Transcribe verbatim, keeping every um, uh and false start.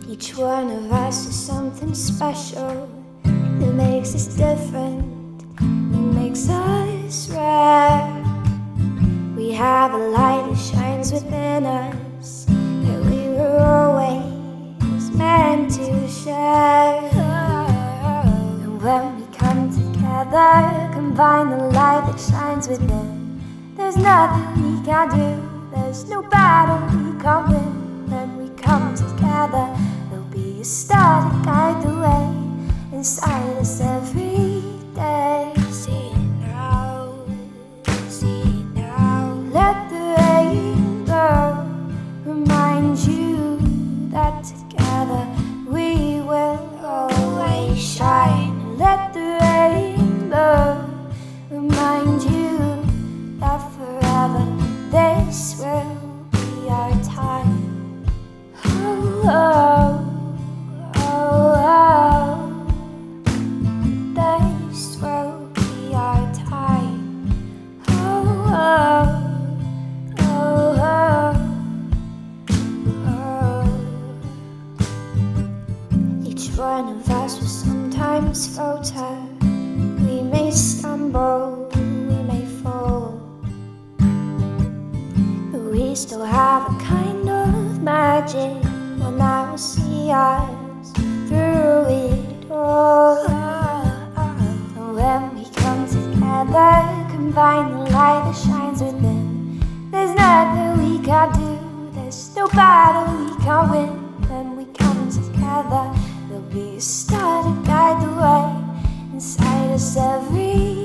Each one of us is something special that makes us different, that makes us rare. We have a light that shines within us that we were always meant to share. And when we come together, combine the light that shines within, there's nothing we can't do, there's no battle we can't win. When we come together, there'll be a star to guide the way inside us every day. See it now, see it now. Let the rainbow remind you that together we will always shine. Let the rainbow remind you that forever this will be our time. Oh, oh, oh, this will be our time. Oh, oh, oh, oh. Each one of us will sometimes falter. We may stumble, we may fall, but we still have a kind of magic when I will see us through it all. And when we come together, combine the light that shines within, there's nothing we can't do, there's no battle we can't win. When we come together, there'll be a star to guide the way inside us every